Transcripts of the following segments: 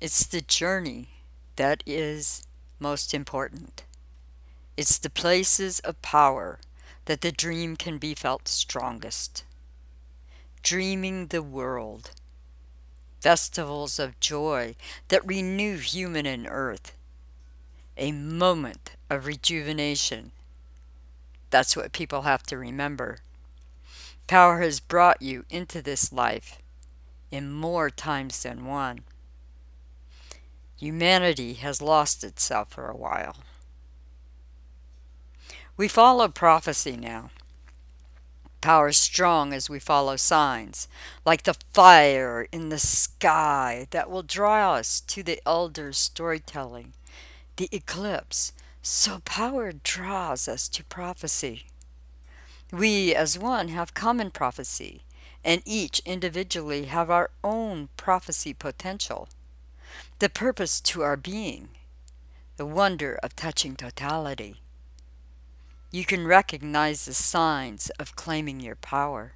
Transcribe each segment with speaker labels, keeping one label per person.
Speaker 1: It's the journey that is most important. It's the places of power that the dream can be felt strongest. Dreaming the world, festivals of joy that renew human and earth, a moment of rejuvenation. That's what people have to remember. Power has brought you into this life in more times than one. Humanity has lost itself for a while. We follow prophecy now. Power is strong as we follow signs, like the fire in the sky that will draw us to the elders' storytelling, the eclipse. So power draws us to prophecy. We, as one, have common prophecy, and each individually have our own prophecy potential, the purpose to our being, the wonder of touching totality. You can recognize the signs of claiming your power.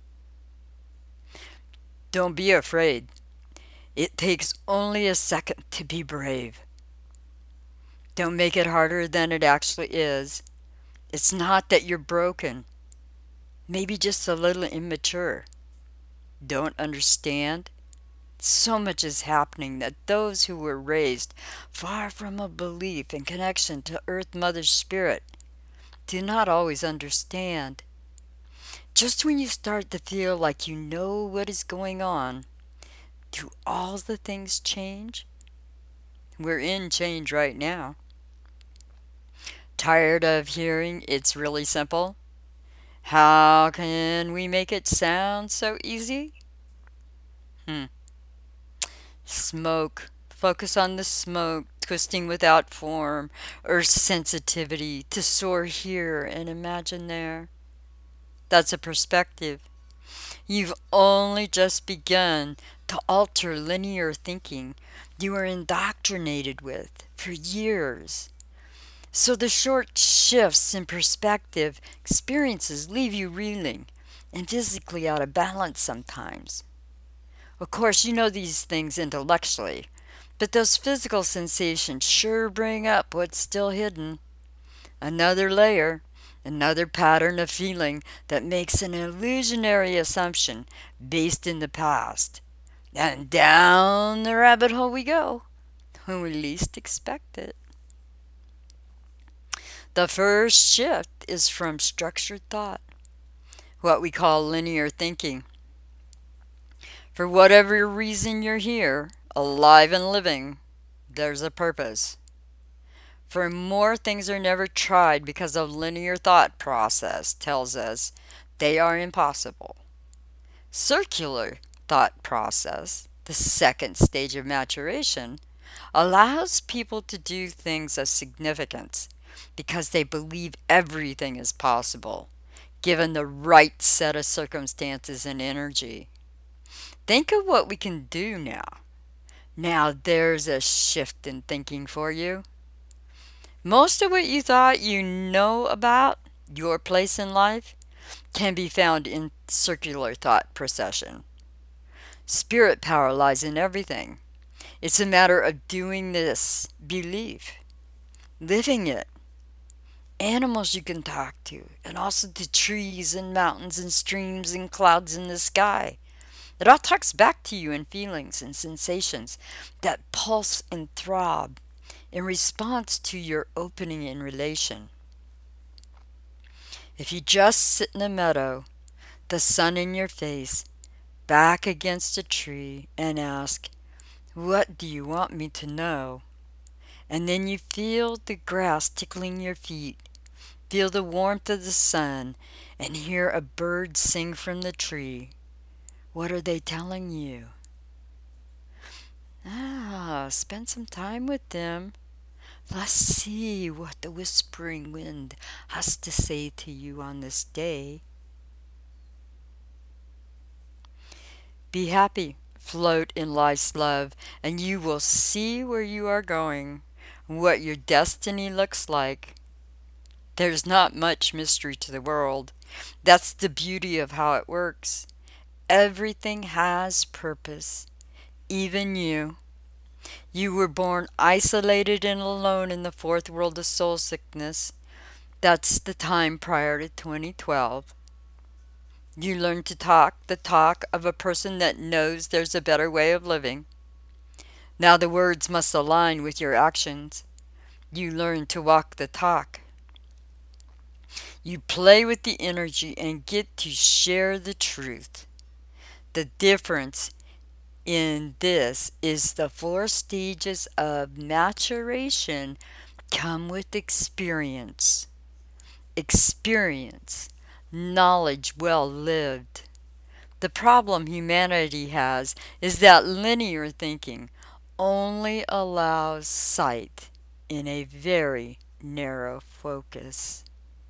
Speaker 1: Don't be afraid. It takes only a second to be brave. Don't make it harder than it actually is. It's not that you're broken, maybe just a little immature. Don't understand? So much is happening that those who were raised far from a belief and connection to Earth Mother's spirit do not always understand. Just when you start to feel like you know what is going on, do all the things change? We're in change right now. Tired of hearing it's really simple? How can we make it sound so easy? Hmm. Smoke. Focus on the smoke, twisting without form, or sensitivity to soar here and imagine there. That's a perspective. You've only just begun to alter linear thinking you were indoctrinated with for years. So the short shifts in perspective experiences leave you reeling and physically out of balance sometimes. Of course, you know these things intellectually, but those physical sensations sure bring up what's still hidden. Another layer, another pattern of feeling that makes an illusionary assumption based in the past. And down the rabbit hole we go when we least expect it. The first shift is from structured thought, what we call linear thinking. For whatever reason you're here, alive and living, there's a purpose. For more things are never tried because of linear thought process tells us they are impossible. Circular thought process, the second stage of maturation, allows people to do things of significance because they believe everything is possible, given the right set of circumstances and energy. Think of what we can do now. Now there's a shift in thinking for you. Most of what you thought you know about your place in life can be found in circular thought procession. Spirit power lies in everything. It's a matter of doing this belief, living it. Animals you can talk to, and also the trees and mountains and streams and clouds in the sky. It all talks back to you in feelings and sensations that pulse and throb in response to your opening in relation. If you just sit in a meadow, the sun in your face, back against a tree, and ask, "What do you want me to know?" And then you feel the grass tickling your feet, feel the warmth of the sun, and hear a bird sing from the tree. What are they telling you? Spend some time with them. Let's see what the whispering wind has to say to you on this day. Be happy, float in life's love, and you will see where you are going, what your destiny looks like. There's not much mystery to the world. That's the beauty of how it works. Everything has purpose, even you. You were born isolated and alone in the fourth world of soul sickness. That's the time prior to 2012. You learn to talk the talk of a person that knows there's a better way of living. Now the words must align with your actions. You learn to walk the talk. You play with the energy and get to share the truth. The difference in this is the four stages of maturation come with experience. Experience, knowledge well lived. The problem humanity has is that linear thinking only allows sight in a very narrow focus.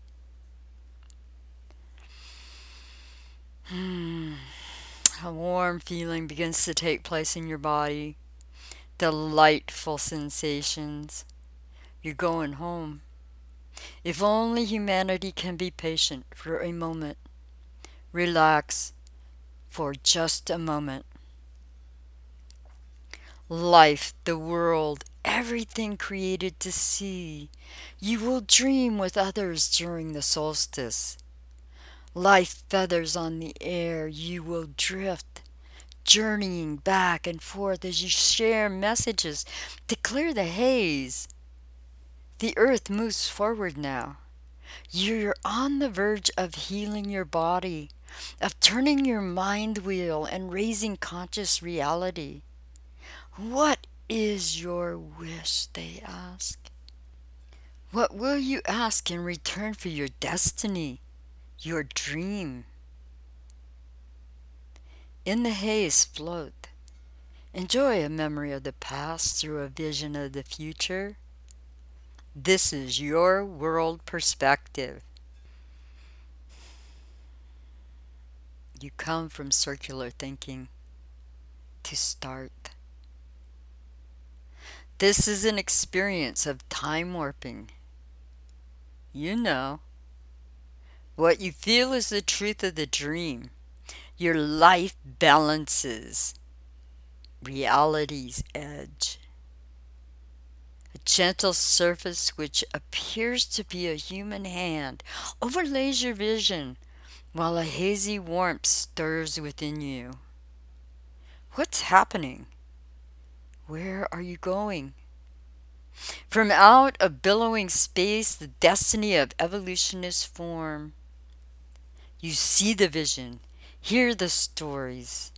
Speaker 1: A warm feeling begins to take place in your body. Delightful sensations. You're going home. If only humanity can be patient for a moment. Relax for just a moment. Life, the world, everything created to see. You will dream with others during the solstice. Life feathers on the air, you will drift, journeying back and forth as you share messages to clear the haze. The earth moves forward now. You're on the verge of healing your body, of turning your mind wheel and raising conscious reality. What is your wish, they ask. What will you ask in return for your destiny, your dream? In the haze float. Enjoy a memory of the past through a vision of the future. This is your world perspective. You come from circular thinking to start. This is an experience of time warping. You know. What you feel is the truth of the dream. Your life balances reality's edge. A gentle surface which appears to be a human hand overlays your vision while a hazy warmth stirs within you. What's happening? Where are you going? From out of billowing space, the destiny of evolution is formed. You see the vision, hear the stories.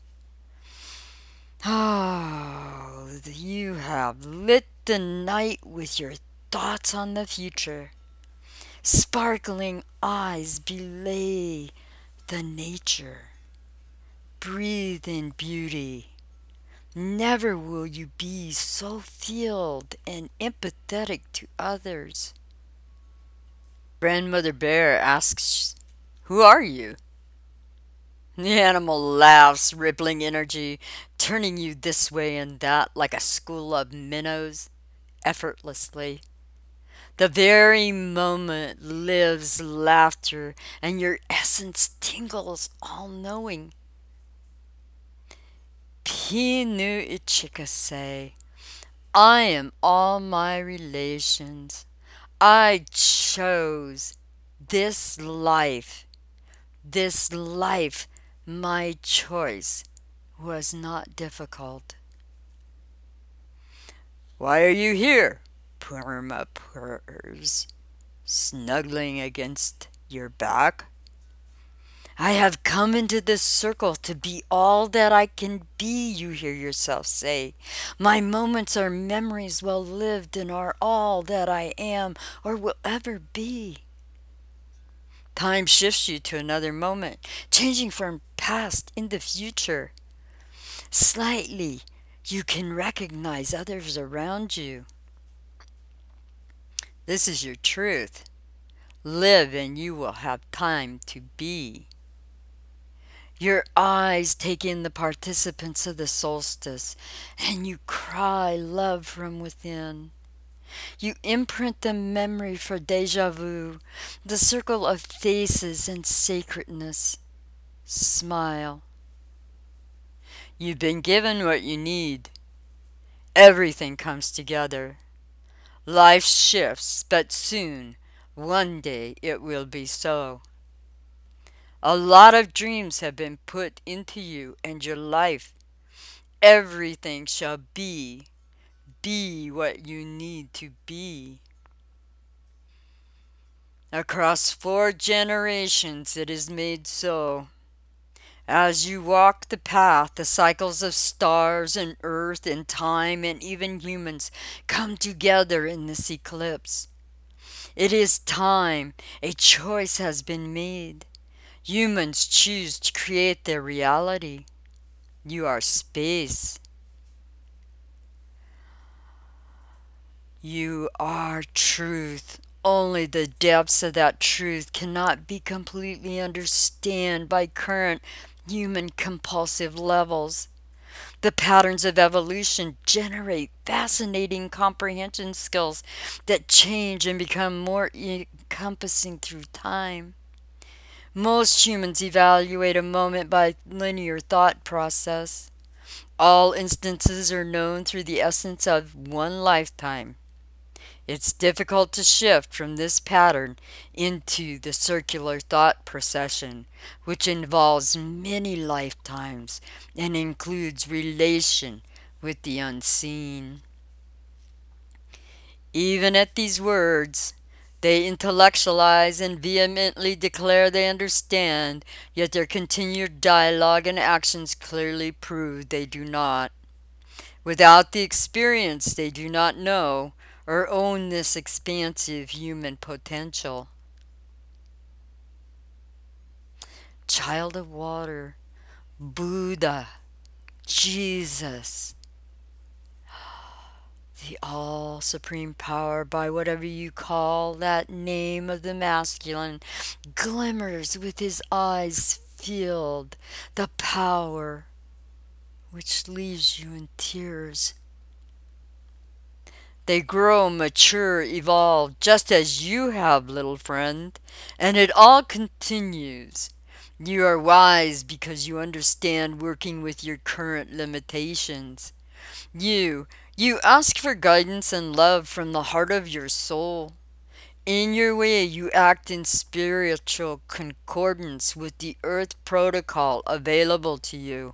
Speaker 1: Oh, you have lit the night with your thoughts on the future. Sparkling eyes belay the nature. Breathe in beauty. Never will you be so filled and empathetic to others. Grandmother Bear asks, "Who are you?" The animal laughs, rippling energy, turning you this way and that like a school of minnows, effortlessly. The very moment lives laughter, and your essence tingles all knowing. Pinu Ichikase, I am all my relations. I chose this life. This life, my choice, was not difficult. Why are you here? Purma purrs, snuggling against your back. I have come into this circle to be all that I can be, you hear yourself say. My moments are memories well lived and are all that I am or will ever be. Time shifts you to another moment, changing from past into future. Slightly, you can recognize others around you. This is your truth. Live and you will have time to be. Your eyes take in the participants of the solstice, and you cry love from within. You imprint the memory for deja vu, the circle of faces and sacredness. Smile. You've been given what you need. everything comes together. Life shifts, but soon, one day, it will be so. A lot of dreams have been put into you and your life. Everything shall be what you need to be. Across 4 generations it is made so. As you walk the path, the cycles of stars and earth and time and even humans come together in this eclipse. It is time. A choice has been made. Humans choose to create their reality. You are space. You are truth. Only the depths of that truth cannot be completely understood by current human compulsive levels. The patterns of evolution generate fascinating comprehension skills that change and become more encompassing through time. Most humans evaluate a moment by linear thought process. All instances are known through the essence of one lifetime. It's difficult to shift from this pattern into the circular thought procession, which involves many lifetimes and includes relation with the unseen. Even at these words, they intellectualize and vehemently declare they understand, yet their continued dialogue and actions clearly prove they do not. Without the experience, they do not know or own this expansive human potential. Child of water, Buddha, Jesus, the all supreme power, by whatever you call that name of the masculine, glimmers with his eyes filled, the power which leaves you in tears. They grow, mature, evolve, just as you have, little friend, and it all continues. You are wise because you understand working with your current limitations. You ask for guidance and love from the heart of your soul. In your way, you act in spiritual concordance with the earth protocol available to you.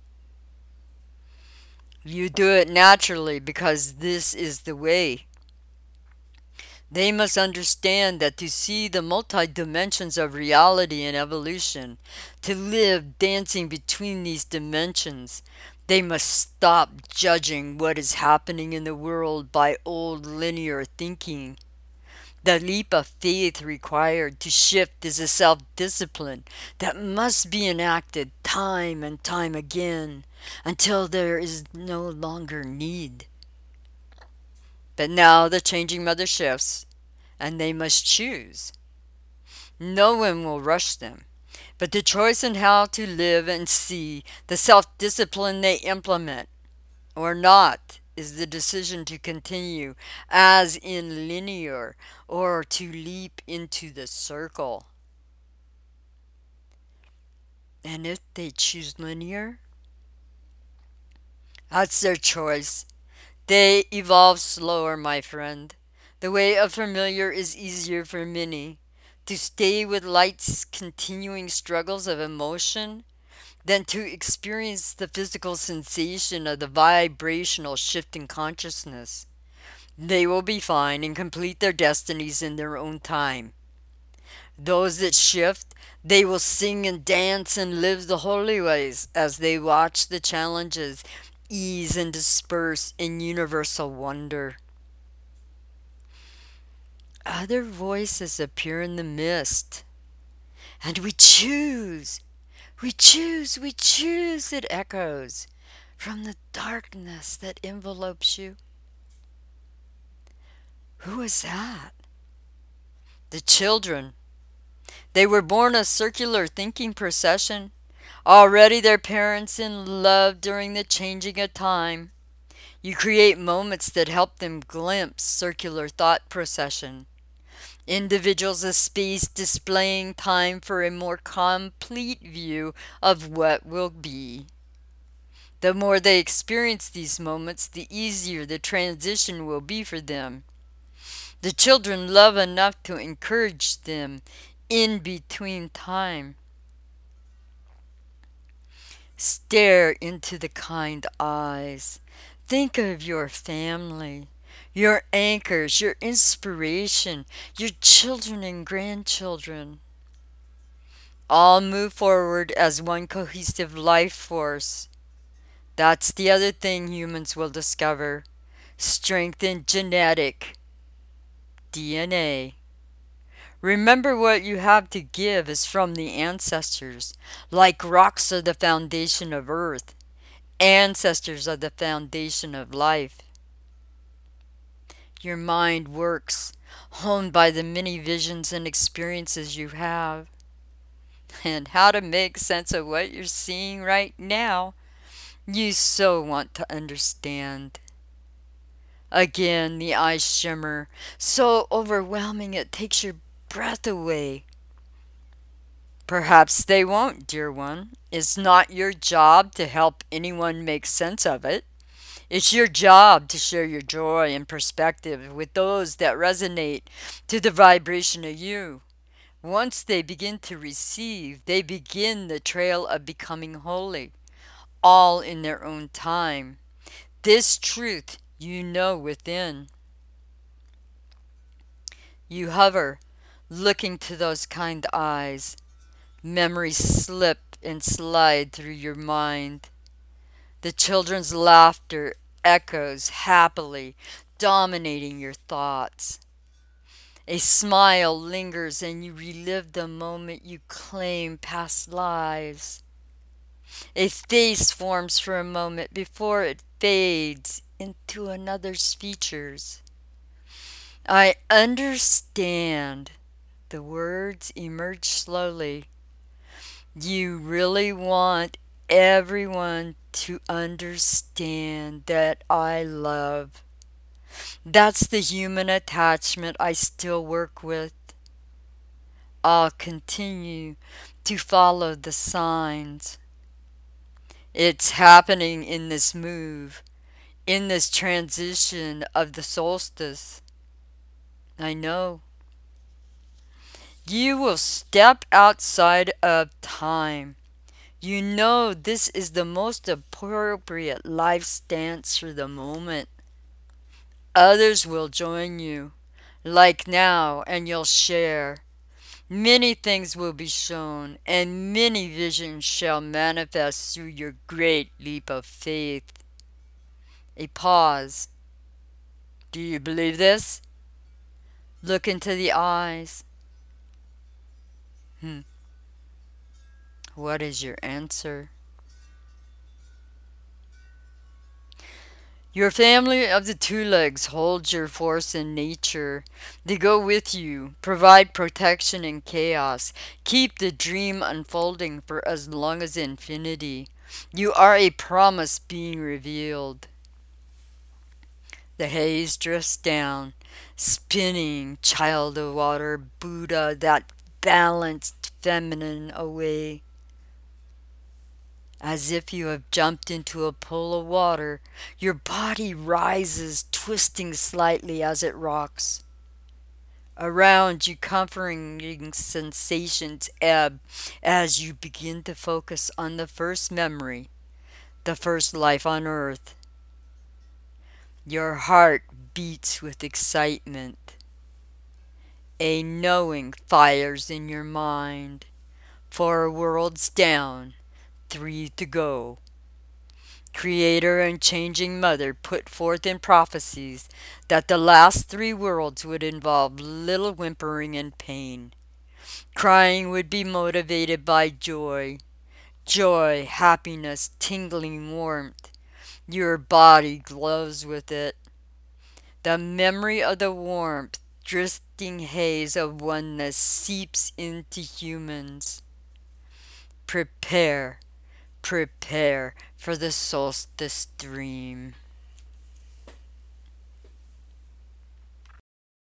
Speaker 1: You do it naturally because this is the way. They must understand that to see the multi dimensions of reality and evolution, to live dancing between these dimensions, they must stop judging what is happening in the world by old linear thinking. The leap of faith required to shift is a self discipline that must be enacted time and time again until there is no longer need. But now the changing mother shifts, and they must choose. No one will rush them, but the choice in how to live and see, the self discipline they implement or not, is the decision to continue as in linear or to leap into the circle. And if they choose linear, that's their choice. They evolve slower, my friend. The way of familiar is easier for many. To stay with life's continuing struggles of emotion than to experience the physical sensation of the vibrational shift in consciousness. They will be fine and complete their destinies in their own time. Those that shift, they will sing and dance and live the holy ways as they watch the challenges ease and disperse in universal wonder. Other voices appear in the mist, and we choose, it echoes from the darkness that envelopes you. Who is that? The children. They were born a circular thinking procession, already their parents in love during the changing of time. You create moments that help them glimpse circular thought procession. Individuals of space displaying time for a more complete view of what will be. The more they experience these moments, the easier the transition will be for them. The children love enough to encourage them in between time. Stare into the kind eyes. Think of your family, your anchors, your inspiration, your children and grandchildren. All move forward as one cohesive life force. That's the other thing humans will discover. Strengthened genetic DNA. Remember, what you have to give is from the ancestors. Like rocks are the foundation of earth, ancestors are the foundation of life. Your mind works, honed by the many visions and experiences you have. And how to make sense of what you're seeing right now, you so want to understand. Again, the eyes shimmer, so overwhelming it takes your breath away. Perhaps they won't, dear one. It's not your job to help anyone make sense of it. It's your job to share your joy and perspective with those that resonate to the vibration of you. Once they begin to receive, they begin the trail of becoming holy, all in their own time. This truth you know within. You hover, looking to those kind eyes. Memories slip and slide through your mind. The children's laughter echoes happily, dominating your thoughts. A smile lingers and you relive the moment you claim past lives. A face forms for a moment before it fades into another's features. I understand. The words emerge slowly. You really want everyone to understand that I love. That's the human attachment I still work with. I'll continue to follow the signs. It's happening in this move, in this transition of the solstice. I know. You will step outside of time. You know this is the most appropriate life stance for the moment. Others will join you, like now, and you'll share. Many things will be shown, and many visions shall manifest through your great leap of faith. A pause. Do you believe this? Look into the eyes. Hmm. What is your answer? Your family of the two legs holds your force in nature. They go with you, provide protection in chaos, keep the dream unfolding for as long as infinity. You are a promise being revealed. The haze drifts down, spinning, child of water, Buddha, that balanced feminine away. As if you have jumped into a pool of water, your body rises, twisting slightly as it rocks. Around you, comforting sensations ebb as you begin to focus on the first memory, the first life on earth. Your heart beats with excitement. A knowing fires in your mind. 4 worlds down, 3 to go. Creator and changing Mother put forth in prophecies that the last 3 worlds would involve little whimpering and pain. Crying would be motivated by joy. Joy, happiness, tingling warmth. Your body glows with it. The memory of the warmth, drifting haze of oneness seeps into humans. Prepare, prepare for the solstice dream.